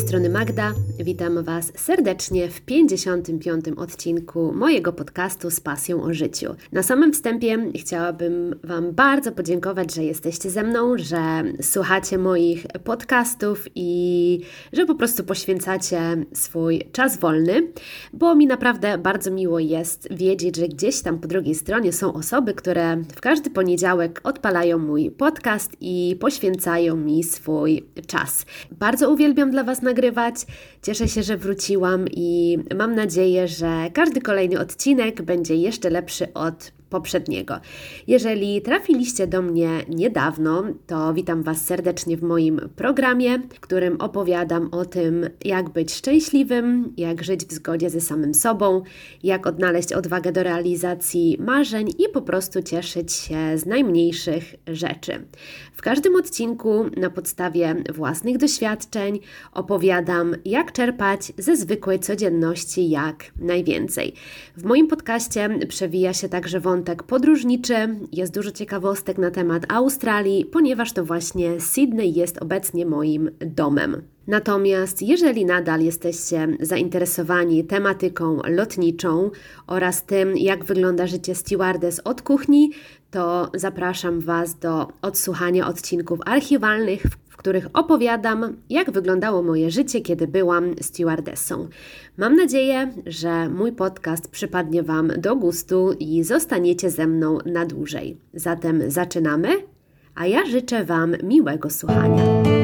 strony Magda, witam Was serdecznie w 55. odcinku mojego podcastu z pasją o życiu. Na samym wstępie chciałabym Wam bardzo podziękować, że jesteście ze mną, że słuchacie moich podcastów i że po prostu poświęcacie swój czas wolny, bo mi naprawdę bardzo miło jest wiedzieć, że gdzieś tam po drugiej stronie są osoby, które w każdy poniedziałek odpalają mój podcast i poświęcają mi swój czas. Bardzo uwielbiam dla Was nagrywać, cieszę się, że wróciłam i mam nadzieję, że każdy kolejny odcinek będzie jeszcze lepszy od poprzedniego. Jeżeli trafiliście do mnie niedawno, to witam Was serdecznie w moim programie, w którym opowiadam o tym, jak być szczęśliwym, jak żyć w zgodzie ze samym sobą, jak odnaleźć odwagę do realizacji marzeń i po prostu cieszyć się z najmniejszych rzeczy. W każdym odcinku na podstawie własnych doświadczeń opowiadam, jak czerpać ze zwykłej codzienności jak najwięcej. W moim podcaście przewija się także wątek podróżniczy, jest dużo ciekawostek na temat Australii, ponieważ to właśnie Sydney jest obecnie moim domem. Natomiast jeżeli nadal jesteście zainteresowani tematyką lotniczą oraz tym, jak wygląda życie stewardess od kuchni, to zapraszam Was do odsłuchania odcinków archiwalnych, w których opowiadam, jak wyglądało moje życie, kiedy byłam stewardessą. Mam nadzieję, że mój podcast przypadnie Wam do gustu i zostaniecie ze mną na dłużej. Zatem zaczynamy, a ja życzę Wam miłego słuchania.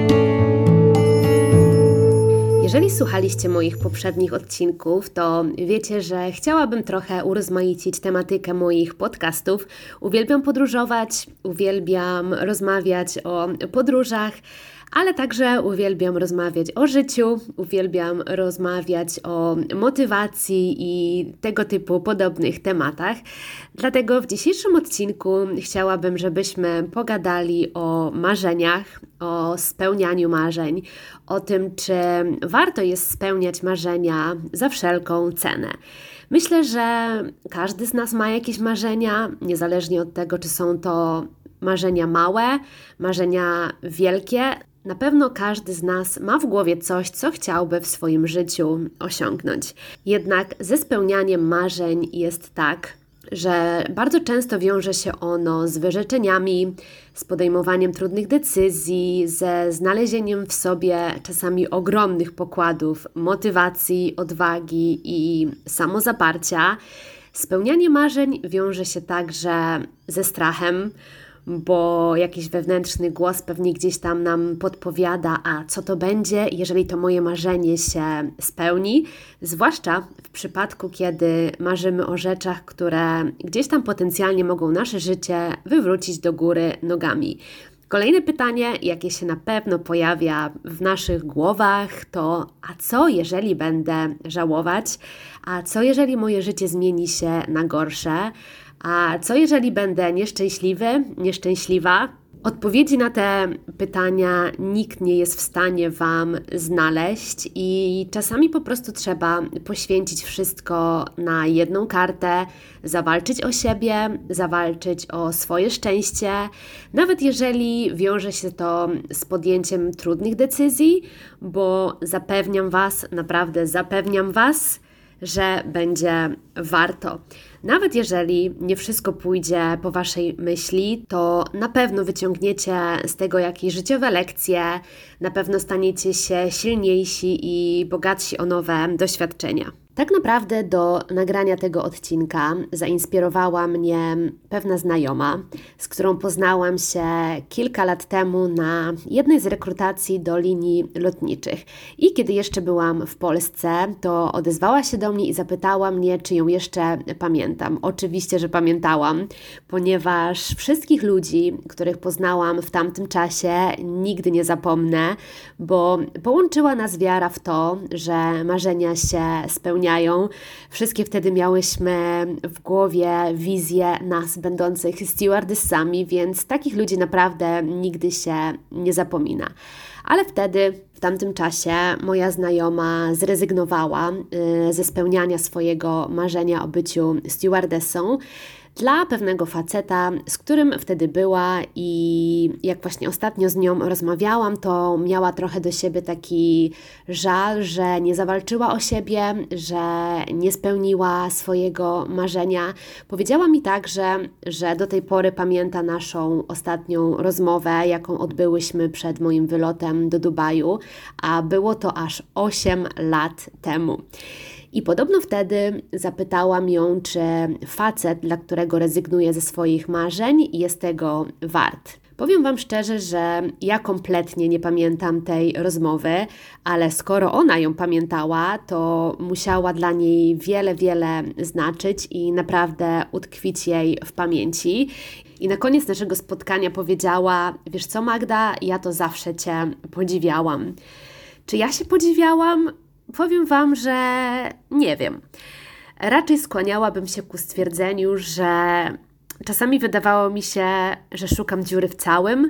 Jeżeli słuchaliście moich poprzednich odcinków, to wiecie, że chciałabym trochę urozmaicić tematykę moich podcastów. Uwielbiam podróżować, uwielbiam rozmawiać o podróżach, ale także uwielbiam rozmawiać o życiu, uwielbiam rozmawiać o motywacji i tego typu podobnych tematach. Dlatego w dzisiejszym odcinku chciałabym, żebyśmy pogadali o marzeniach, o spełnianiu marzeń, o tym, czy warto jest spełniać marzenia za wszelką cenę. Myślę, że każdy z nas ma jakieś marzenia, niezależnie od tego, czy są to marzenia małe, marzenia wielkie. Na pewno każdy z nas ma w głowie coś, co chciałby w swoim życiu osiągnąć. Jednak ze spełnianiem marzeń jest tak, że bardzo często wiąże się ono z wyrzeczeniami, z podejmowaniem trudnych decyzji, ze znalezieniem w sobie czasami ogromnych pokładów motywacji, odwagi i samozaparcia. Spełnianie marzeń wiąże się także ze strachem, bo jakiś wewnętrzny głos pewnie gdzieś tam nam podpowiada, a co to będzie, jeżeli to moje marzenie się spełni, zwłaszcza w przypadku, kiedy marzymy o rzeczach, które gdzieś tam potencjalnie mogą nasze życie wywrócić do góry nogami. Kolejne pytanie, jakie się na pewno pojawia w naszych głowach, to a co jeżeli będę żałować? A co jeżeli moje życie zmieni się na gorsze? A co jeżeli będę nieszczęśliwy, nieszczęśliwa? Odpowiedzi na te pytania nikt nie jest w stanie Wam znaleźć i czasami po prostu trzeba poświęcić wszystko na jedną kartę, zawalczyć o siebie, zawalczyć o swoje szczęście, nawet jeżeli wiąże się to z podjęciem trudnych decyzji, bo zapewniam Was, naprawdę zapewniam Was, że będzie warto. Nawet jeżeli nie wszystko pójdzie po Waszej myśli, to na pewno wyciągniecie z tego jakieś życiowe lekcje, na pewno staniecie się silniejsi i bogatsi o nowe doświadczenia. Tak naprawdę do nagrania tego odcinka zainspirowała mnie pewna znajoma, z którą poznałam się kilka lat temu na jednej z rekrutacji do linii lotniczych. I kiedy jeszcze byłam w Polsce, to odezwała się do mnie i zapytała mnie, czy ją jeszcze pamiętam. Oczywiście, że pamiętałam, ponieważ wszystkich ludzi, których poznałam w tamtym czasie, nigdy nie zapomnę, bo połączyła nas wiara w to, że marzenia się spełniają. Wszystkie wtedy miałyśmy w głowie wizję nas będących stewardessami, więc takich ludzi naprawdę nigdy się nie zapomina. Ale wtedy, w tamtym czasie, moja znajoma zrezygnowała ze spełniania swojego marzenia o byciu stewardessą. dla pewnego faceta, z którym wtedy była i jak właśnie ostatnio z nią rozmawiałam, to miała trochę do siebie taki żal, że nie zawalczyła o siebie, że nie spełniła swojego marzenia. Powiedziała mi także, że do tej pory pamięta naszą ostatnią rozmowę, jaką odbyłyśmy przed moim wylotem do Dubaju, a było to aż 8 lat temu. I podobno wtedy zapytałam ją, czy facet, dla którego rezygnuje ze swoich marzeń, jest tego wart. Powiem Wam szczerze, że ja kompletnie nie pamiętam tej rozmowy, ale skoro ona ją pamiętała, to musiała dla niej wiele znaczyć i naprawdę utkwić jej w pamięci. I na koniec naszego spotkania powiedziała: wiesz co, Magda, ja to zawsze Cię podziwiałam. Czy ja się podziwiałam? Powiem Wam, że nie wiem. Raczej skłaniałabym się ku stwierdzeniu, że czasami wydawało mi się, że szukam dziury w całym,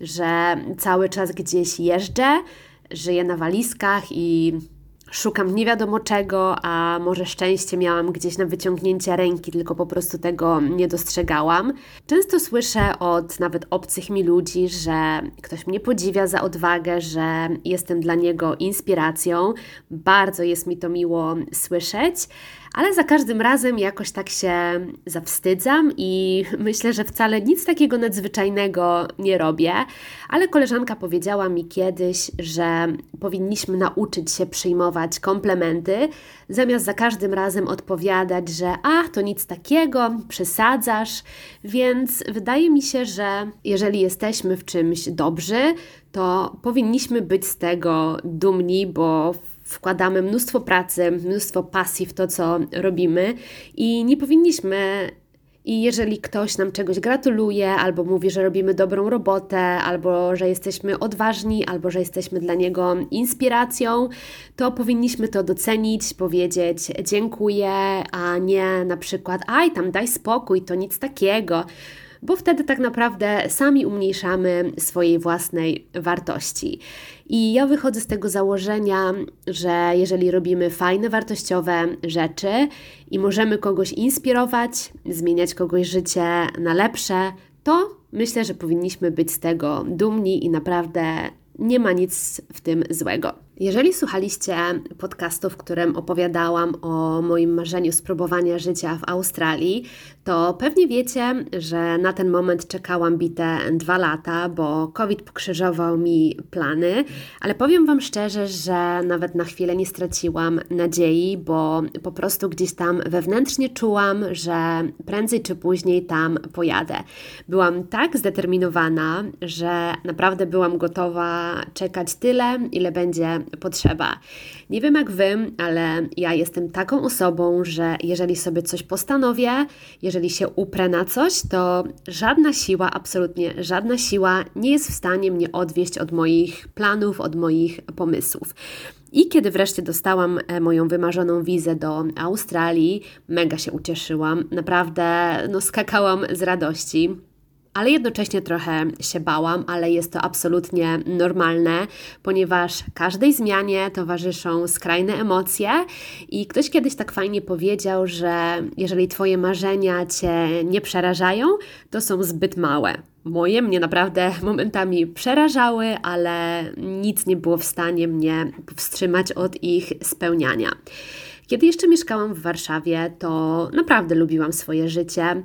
że cały czas gdzieś jeżdżę, żyję na walizkach i szukam nie wiadomo czego, a może szczęście miałam gdzieś na wyciągnięcie ręki, tylko po prostu tego nie dostrzegałam. Często słyszę od nawet obcych mi ludzi, że ktoś mnie podziwia za odwagę, że jestem dla niego inspiracją. Bardzo jest mi to miło słyszeć, ale za każdym razem jakoś tak się zawstydzam i myślę, że wcale nic takiego nadzwyczajnego nie robię, ale koleżanka powiedziała mi kiedyś, że powinniśmy nauczyć się przyjmować komplementy, zamiast za każdym razem odpowiadać, że to nic takiego, przesadzasz, więc wydaje mi się, że jeżeli jesteśmy w czymś dobrzy, to powinniśmy być z tego dumni, bo wkładamy mnóstwo pracy, mnóstwo pasji w to, co robimy i nie powinniśmy. I jeżeli ktoś nam czegoś gratuluje, albo mówi, że robimy dobrą robotę, albo że jesteśmy odważni, albo że jesteśmy dla niego inspiracją, to powinniśmy to docenić, powiedzieć dziękuję, a nie na przykład tam daj spokój, to nic takiego, bo wtedy tak naprawdę sami umniejszamy swojej własnej wartości. I ja wychodzę z tego założenia, że jeżeli robimy fajne, wartościowe rzeczy i możemy kogoś inspirować, zmieniać kogoś życie na lepsze, to myślę, że powinniśmy być z tego dumni i naprawdę nie ma nic w tym złego. Jeżeli słuchaliście podcastu, w którym opowiadałam o moim marzeniu spróbowania życia w Australii, to pewnie wiecie, że na ten moment czekałam bite 2 lata, bo COVID pokrzyżował mi plany, ale powiem Wam szczerze, że nawet na chwilę nie straciłam nadziei, bo po prostu gdzieś tam wewnętrznie czułam, że prędzej czy później tam pojadę. Byłam tak zdeterminowana, że naprawdę byłam gotowa czekać tyle, ile będzie potrzeba. Nie wiem jak Wy, ale ja jestem taką osobą, że jeżeli sobie coś postanowię, jeżeli się uprę na coś, to żadna siła, absolutnie żadna siła nie jest w stanie mnie odwieść od moich planów, od moich pomysłów. I kiedy wreszcie dostałam moją wymarzoną wizę do Australii, mega się ucieszyłam, naprawdę skakałam z radości. Ale jednocześnie trochę się bałam, ale jest to absolutnie normalne, ponieważ każdej zmianie towarzyszą skrajne emocje i ktoś kiedyś tak fajnie powiedział, że jeżeli Twoje marzenia Cię nie przerażają, to są zbyt małe. Moje mnie naprawdę momentami przerażały, ale nic nie było w stanie mnie powstrzymać od ich spełniania. Kiedy jeszcze mieszkałam w Warszawie, to naprawdę lubiłam swoje życie.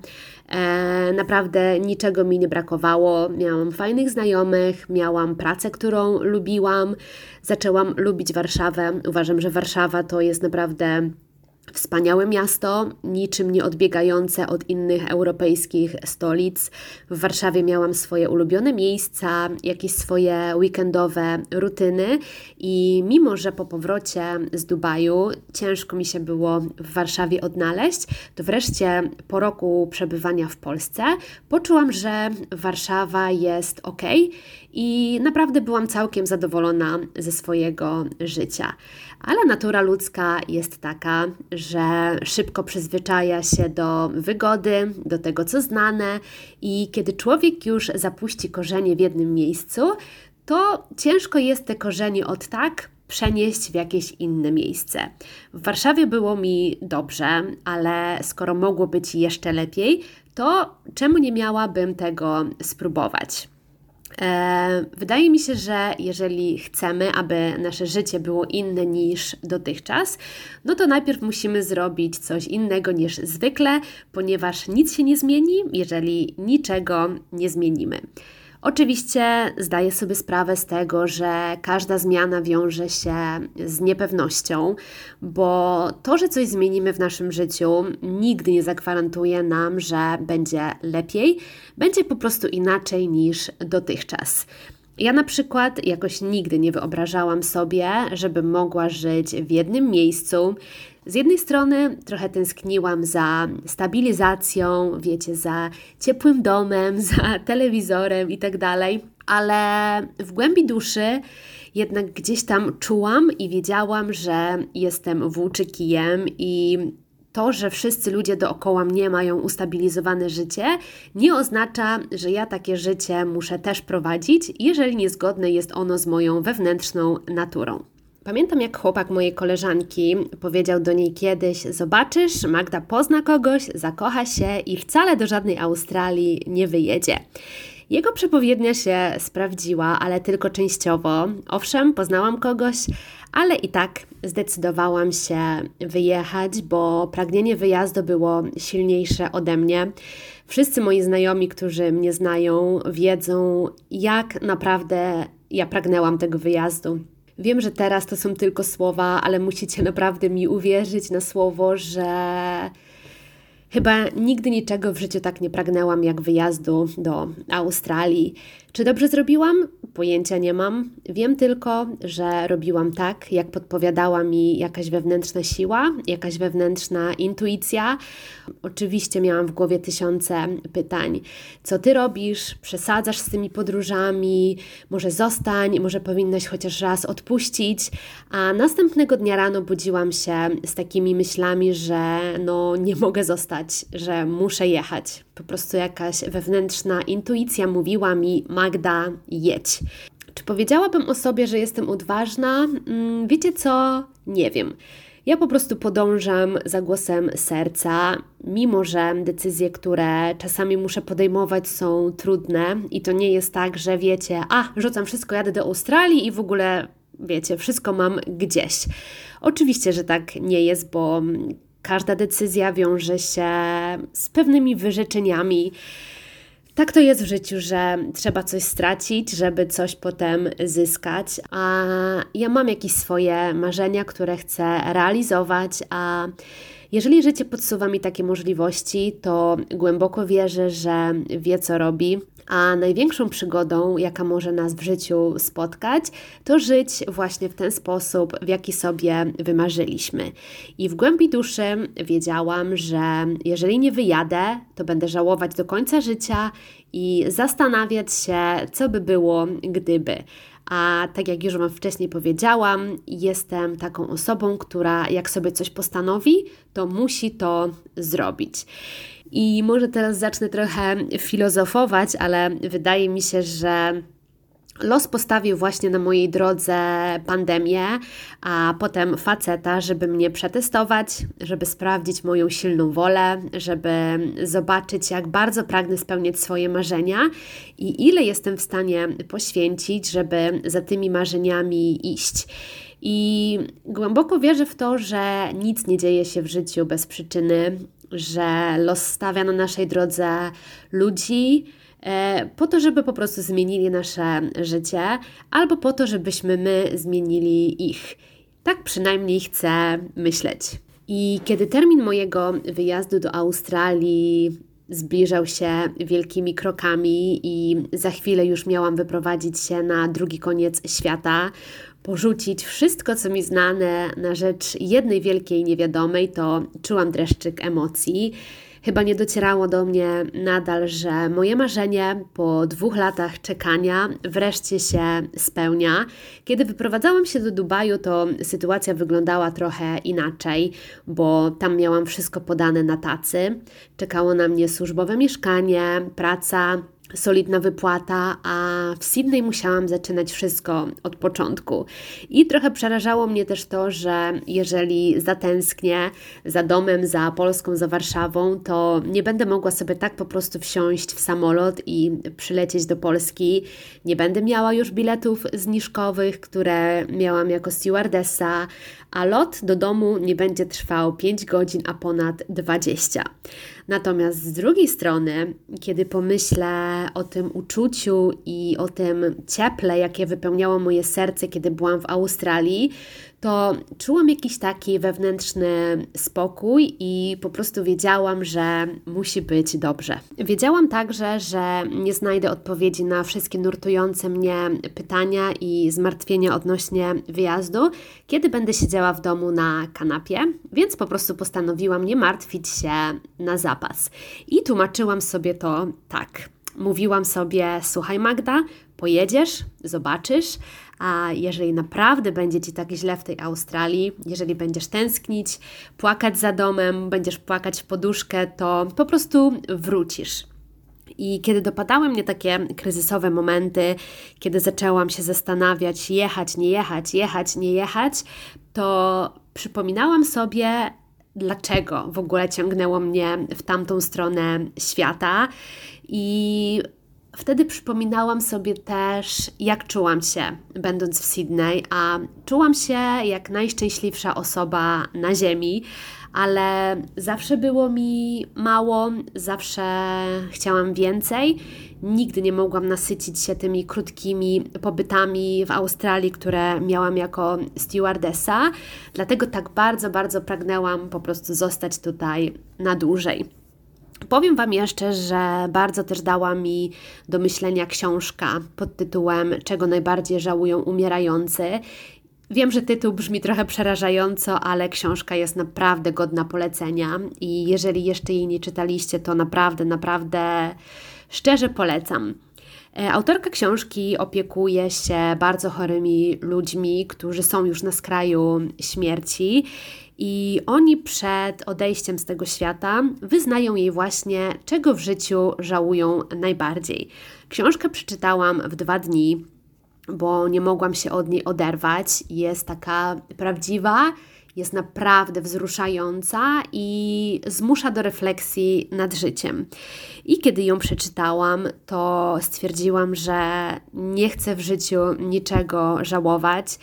Naprawdę niczego mi nie brakowało. Miałam fajnych znajomych, miałam pracę, którą lubiłam. Zaczęłam lubić Warszawę. Uważam, że Warszawa to jest naprawdę wspaniałe miasto, niczym nie odbiegające od innych europejskich stolic. W Warszawie miałam swoje ulubione miejsca, jakieś swoje weekendowe rutyny i mimo, że po powrocie z Dubaju ciężko mi się było w Warszawie odnaleźć, to wreszcie po roku przebywania w Polsce poczułam, że Warszawa jest okej i naprawdę byłam całkiem zadowolona ze swojego życia. Ale natura ludzka jest taka, że szybko przyzwyczaja się do wygody, do tego, co znane i kiedy człowiek już zapuści korzenie w jednym miejscu, to ciężko jest te korzenie od tak przenieść w jakieś inne miejsce. W Warszawie było mi dobrze, ale skoro mogło być jeszcze lepiej, to czemu nie miałabym tego spróbować? Wydaje mi się, że jeżeli chcemy, aby nasze życie było inne niż dotychczas, no to najpierw musimy zrobić coś innego niż zwykle, ponieważ nic się nie zmieni, jeżeli niczego nie zmienimy. Oczywiście zdaję sobie sprawę z tego, że każda zmiana wiąże się z niepewnością, bo to, że coś zmienimy w naszym życiu, nigdy nie zagwarantuje nam, że będzie lepiej, będzie po prostu inaczej niż dotychczas. Ja na przykład jakoś nigdy nie wyobrażałam sobie, żebym mogła żyć w jednym miejscu. Z jednej strony trochę tęskniłam za stabilizacją, wiecie, za ciepłym domem, za telewizorem i tak dalej, ale w głębi duszy jednak gdzieś tam czułam i wiedziałam, że jestem włóczykijem i to, że wszyscy ludzie dookoła mnie mają ustabilizowane życie, nie oznacza, że ja takie życie muszę też prowadzić, jeżeli niezgodne jest ono z moją wewnętrzną naturą. Pamiętam, jak chłopak mojej koleżanki powiedział do niej kiedyś: zobaczysz, Magda pozna kogoś, zakocha się i wcale do żadnej Australii nie wyjedzie. Jego przepowiednia się sprawdziła, ale tylko częściowo. Owszem, poznałam kogoś, ale i tak zdecydowałam się wyjechać, bo pragnienie wyjazdu było silniejsze ode mnie. Wszyscy moi znajomi, którzy mnie znają, wiedzą, jak naprawdę ja pragnęłam tego wyjazdu. Wiem, że teraz to są tylko słowa, ale musicie naprawdę mi uwierzyć na słowo, że chyba nigdy niczego w życiu tak nie pragnęłam jak wyjazdu do Australii. Czy dobrze zrobiłam? Pojęcia nie mam. Wiem tylko, że robiłam tak, jak podpowiadała mi jakaś wewnętrzna siła, jakaś wewnętrzna intuicja. Oczywiście miałam w głowie tysiące pytań. Co ty robisz? Przesadzasz z tymi podróżami? Może zostań? Może powinnaś chociaż raz odpuścić? A następnego dnia rano budziłam się z takimi myślami, że nie mogę zostać, że muszę jechać. Po prostu jakaś wewnętrzna intuicja mówiła mi: Magda, jedź. Czy powiedziałabym o sobie, że jestem odważna? Wiecie co? Nie wiem. Ja po prostu podążam za głosem serca, mimo że decyzje, które czasami muszę podejmować, są trudne i to nie jest tak, że wiecie, rzucam wszystko, jadę do Australii i w ogóle, wiecie, wszystko mam gdzieś. Oczywiście, że tak nie jest, bo każda decyzja wiąże się z pewnymi wyrzeczeniami. Tak to jest w życiu, że trzeba coś stracić, żeby coś potem zyskać, a ja mam jakieś swoje marzenia, które chcę realizować, a jeżeli życie podsuwa mi takie możliwości, to głęboko wierzę, że wie, co robi. A największą przygodą, jaka może nas w życiu spotkać, to żyć właśnie w ten sposób, w jaki sobie wymarzyliśmy. I w głębi duszy wiedziałam, że jeżeli nie wyjadę, to będę żałować do końca życia i zastanawiać się, co by było, gdyby. A tak jak już Wam wcześniej powiedziałam, jestem taką osobą, która jak sobie coś postanowi, to musi to zrobić. I może teraz zacznę trochę filozofować, ale wydaje mi się, że los postawił właśnie na mojej drodze pandemię, a potem faceta, żeby mnie przetestować, żeby sprawdzić moją silną wolę, żeby zobaczyć, jak bardzo pragnę spełniać swoje marzenia i ile jestem w stanie poświęcić, żeby za tymi marzeniami iść. I głęboko wierzę w to, że nic nie dzieje się w życiu bez przyczyny, że los stawia na naszej drodze ludzi po to, żeby po prostu zmienili nasze życie, albo po to, żebyśmy my zmienili ich. Tak przynajmniej chcę myśleć. I kiedy termin mojego wyjazdu do Australii zbliżał się wielkimi krokami i za chwilę już miałam wyprowadzić się na drugi koniec świata, porzucić wszystko, co mi znane na rzecz jednej wielkiej niewiadomej, to czułam dreszczyk emocji. Chyba nie docierało do mnie nadal, że moje marzenie po 2 latach czekania wreszcie się spełnia. Kiedy wyprowadzałam się do Dubaju, to sytuacja wyglądała trochę inaczej, bo tam miałam wszystko podane na tacy. Czekało na mnie służbowe mieszkanie, praca, solidna wypłata, a w Sydney musiałam zaczynać wszystko od początku. I trochę przerażało mnie też to, że jeżeli zatęsknię za domem, za Polską, za Warszawą, to nie będę mogła sobie tak po prostu wsiąść w samolot i przylecieć do Polski. Nie będę miała już biletów zniżkowych, które miałam jako stewardessa, a lot do domu nie będzie trwał 5 godzin, a ponad 20. Natomiast z drugiej strony, kiedy pomyślę o tym uczuciu i o tym cieple, jakie wypełniało moje serce, kiedy byłam w Australii, to czułam jakiś taki wewnętrzny spokój i po prostu wiedziałam, że musi być dobrze. Wiedziałam także, że nie znajdę odpowiedzi na wszystkie nurtujące mnie pytania i zmartwienia odnośnie wyjazdu, kiedy będę siedziała w domu na kanapie, więc po prostu postanowiłam nie martwić się na zapas. I tłumaczyłam sobie to tak. Mówiłam sobie, słuchaj Magda, pojedziesz, zobaczysz, a jeżeli naprawdę będzie Ci tak źle w tej Australii, jeżeli będziesz tęsknić, płakać za domem, będziesz płakać w poduszkę, to po prostu wrócisz. I kiedy dopadały mnie takie kryzysowe momenty, kiedy zaczęłam się zastanawiać, jechać, nie jechać, jechać, nie jechać, to przypominałam sobie, dlaczego w ogóle ciągnęło mnie w tamtą stronę świata i wtedy przypominałam sobie też, jak czułam się, będąc w Sydney, a czułam się jak najszczęśliwsza osoba na ziemi, ale zawsze było mi mało, zawsze chciałam więcej. Nigdy nie mogłam nasycić się tymi krótkimi pobytami w Australii, które miałam jako stewardessa, dlatego tak bardzo, bardzo pragnęłam po prostu zostać tutaj na dłużej. Powiem Wam jeszcze, że bardzo też dała mi do myślenia książka pod tytułem Czego najbardziej żałują umierający. Wiem, że tytuł brzmi trochę przerażająco, ale książka jest naprawdę godna polecenia i jeżeli jeszcze jej nie czytaliście, to naprawdę, naprawdę szczerze polecam. Autorka książki opiekuje się bardzo chorymi ludźmi, którzy są już na skraju śmierci i oni przed odejściem z tego świata wyznają jej właśnie, czego w życiu żałują najbardziej. Książkę przeczytałam w 2 dni, bo nie mogłam się od niej oderwać. Jest taka prawdziwa, jest naprawdę wzruszająca i zmusza do refleksji nad życiem. I kiedy ją przeczytałam, to stwierdziłam, że nie chcę w życiu niczego żałować,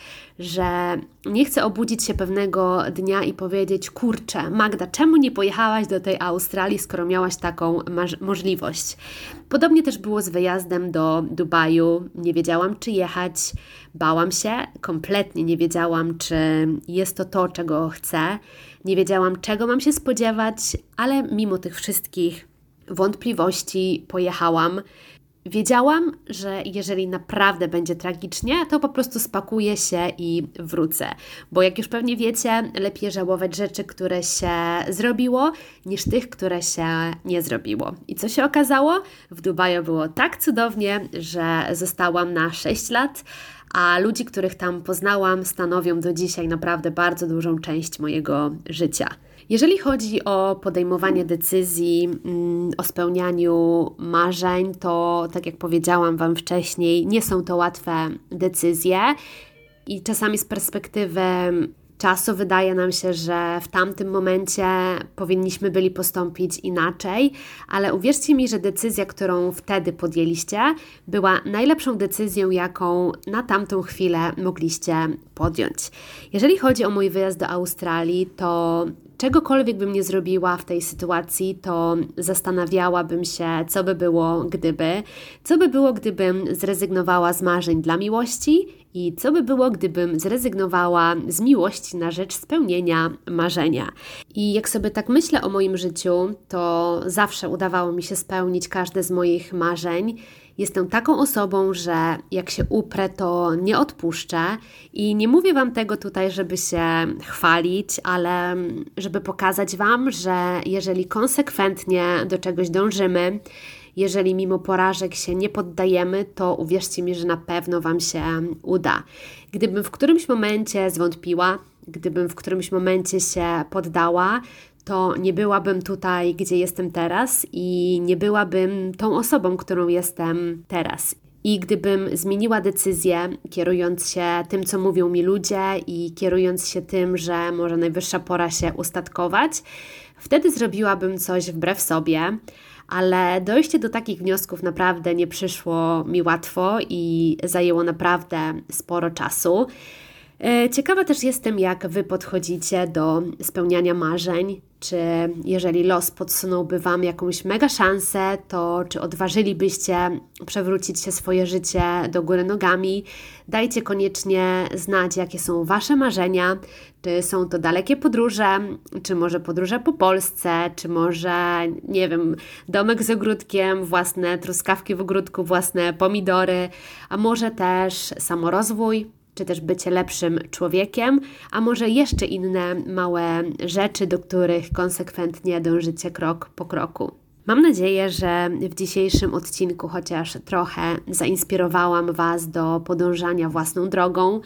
że nie chcę obudzić się pewnego dnia i powiedzieć, kurczę, Magda, czemu nie pojechałaś do tej Australii, skoro miałaś taką możliwość? Podobnie też było z wyjazdem do Dubaju. Nie wiedziałam, czy jechać, bałam się, kompletnie nie wiedziałam, czy jest to, czego chcę. Nie wiedziałam, czego mam się spodziewać, ale mimo tych wszystkich wątpliwości pojechałam. Wiedziałam, że jeżeli naprawdę będzie tragicznie, to po prostu spakuję się i wrócę. Bo jak już pewnie wiecie, lepiej żałować rzeczy, które się zrobiło, niż tych, które się nie zrobiło. I co się okazało? W Dubaju było tak cudownie, że zostałam na 6 lat, a ludzi, których tam poznałam, stanowią do dzisiaj naprawdę bardzo dużą część mojego życia. Jeżeli chodzi o podejmowanie decyzji, o spełnianiu marzeń, to tak jak powiedziałam Wam wcześniej, nie są to łatwe decyzje i czasami z perspektywy czasu wydaje nam się, że w tamtym momencie powinniśmy byli postąpić inaczej, ale uwierzcie mi, że decyzja, którą wtedy podjęliście, była najlepszą decyzją, jaką na tamtą chwilę mogliście podjąć. Jeżeli chodzi o mój wyjazd do Australii, to czegokolwiek bym nie zrobiła w tej sytuacji, to zastanawiałabym się, co by było, gdybym zrezygnowała z marzeń dla miłości i co by było, gdybym zrezygnowała z miłości na rzecz spełnienia marzenia. I jak sobie tak myślę o moim życiu, to zawsze udawało mi się spełnić każde z moich marzeń. Jestem taką osobą, że jak się uprę, to nie odpuszczę i nie mówię Wam tego tutaj, żeby się chwalić, ale żeby pokazać Wam, że jeżeli konsekwentnie do czegoś dążymy, jeżeli mimo porażek się nie poddajemy, to uwierzcie mi, że na pewno Wam się uda. Gdybym w którymś momencie zwątpiła, gdybym w którymś momencie się poddała, to nie byłabym tutaj, gdzie jestem teraz i nie byłabym tą osobą, którą jestem teraz. I gdybym zmieniła decyzję, kierując się tym, co mówią mi ludzie i kierując się tym, że może najwyższa pora się ustatkować, wtedy zrobiłabym coś wbrew sobie, ale dojście do takich wniosków naprawdę nie przyszło mi łatwo i zajęło naprawdę sporo czasu. Ciekawa też jestem, jak Wy podchodzicie do spełniania marzeń. Czy jeżeli los podsunąłby Wam jakąś mega szansę, to czy odważylibyście przewrócić się swoje życie do góry nogami? Dajcie koniecznie znać, jakie są Wasze marzenia. Czy są to dalekie podróże, czy może podróże po Polsce, czy może, nie wiem, domek z ogródkiem, własne truskawki w ogródku, własne pomidory, a może też samorozwój, czy też bycie lepszym człowiekiem, a może jeszcze inne małe rzeczy, do których konsekwentnie dążycie krok po kroku. Mam nadzieję, że w dzisiejszym odcinku chociaż trochę zainspirowałam Was do podążania własną drogą.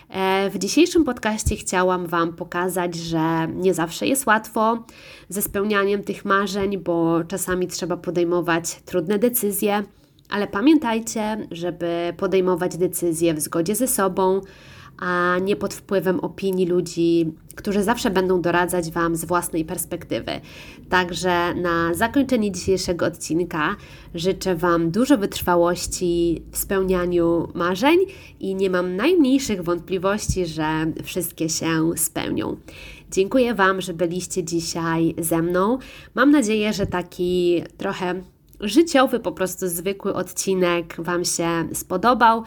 W dzisiejszym podcaście chciałam Wam pokazać, że nie zawsze jest łatwo ze spełnianiem tych marzeń, bo czasami trzeba podejmować trudne decyzje, ale pamiętajcie, żeby podejmować decyzje w zgodzie ze sobą, a nie pod wpływem opinii ludzi, którzy zawsze będą doradzać Wam z własnej perspektywy. Także na zakończenie dzisiejszego odcinka życzę Wam dużo wytrwałości w spełnianiu marzeń i nie mam najmniejszych wątpliwości, że wszystkie się spełnią. Dziękuję Wam, że byliście dzisiaj ze mną. Mam nadzieję, że taki trochę życiowy, po prostu zwykły odcinek Wam się spodobał,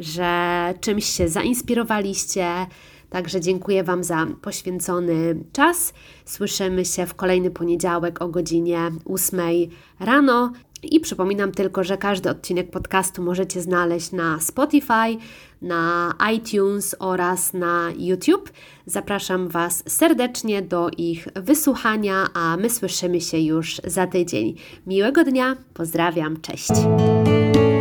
że czymś się zainspirowaliście. Także dziękuję Wam za poświęcony czas. Słyszymy się w kolejny poniedziałek o godzinie 8 rano. I przypominam tylko, że każdy odcinek podcastu możecie znaleźć na Spotify, na iTunes oraz na YouTube. Zapraszam Was serdecznie do ich wysłuchania, a my słyszymy się już za tydzień. Miłego dnia, pozdrawiam, cześć!